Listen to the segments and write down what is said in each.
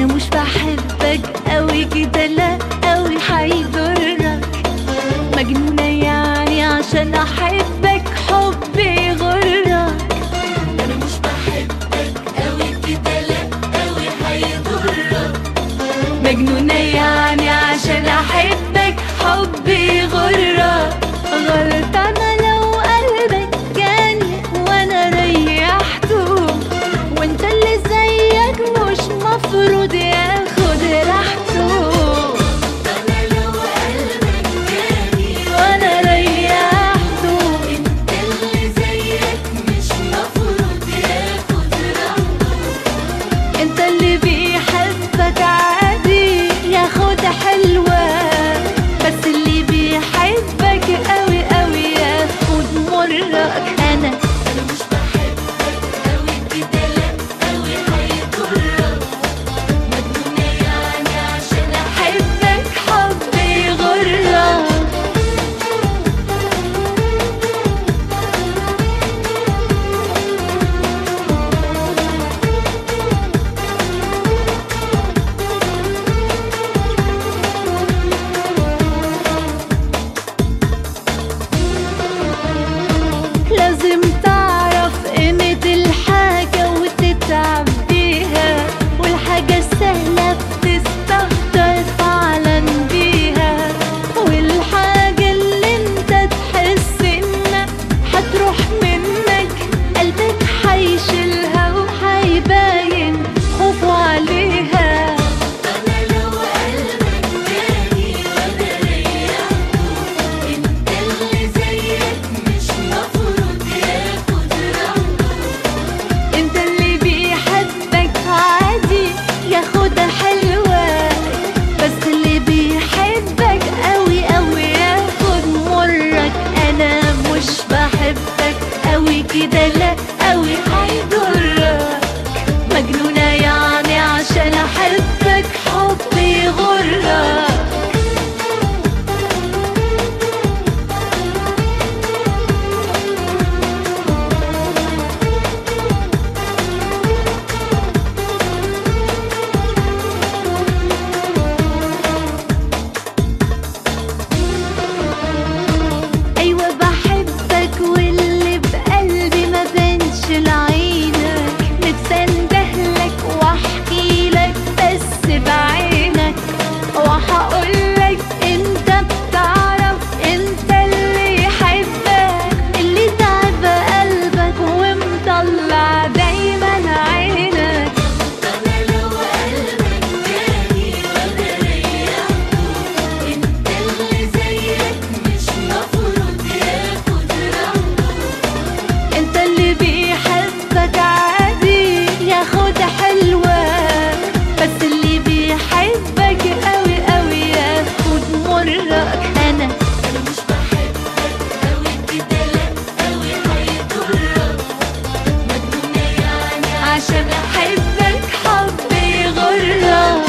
انا مش بحبك قوي كده، لا قوي هيضرك. مجنونة يعني عشان احبك حب يغرك. انا مش بحبك قوي كده، لا قوي هيضرك. مجنونة يعني عشان احبك حب يغرك. غلطانة لو قلبك جاني وانا ريحته، وانت اللي زيك مش مفروض ياخد راحته. غلطانة لو قلبك جاني وانا ريحته، انت اللي زيك مش مفروض ياخد راحته. انت اللي بيحبك عادي ياخد حلوة، بس اللي بيحبك قوي قوي ياخد مرك. انا مش بحبك قوي كده، لا قوي هيضرك. مجنونة يعني عشان احبك حب يغرك. لازم تعرف قيمة الحاجة وتتعب بيها، والحاجة السهلة بتستهتر فعلا بيها، والحاجة اللي انت تحس انها هتروح منك قلبك هيشيلها وهيباين خوفه عليها. انا لو قلبك جاني وانا ريحته، انت اللي زيك مش مفروض ياخد راحته. انت اللي بيحبك عادي ياخد حلوة، بس اللي بيحبك قوي قوي ياخد مرك. انا مش بحبك قوي كده، لا قوي هيضرك. مجنونة يعني عشان احبك حب يغرك. ايوه بحبك واللي بقلبي ما بانش لعينك. نفسي اندهلك واحكي لك بس بعينك، وهقولك انت بتعرف انت اللي يحبك، اللي تعب قلبك ومطلع دايما عينك. انا لو قلبك جاني وانا ريحته، انت اللي زيك مش مفروض ياخد راحته. انت اللي بيحبك عادي ياخد حلوة، بس اللي بيحبك قوي قوي ياخد مرك. انا مش بحبك قوي كده، لا قوي هيضرك. مجنونة يعني عشان احبك حب يغرك.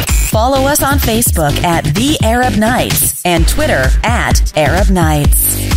Follow us on Facebook at The Arab Nights and Twitter at Arab Nights.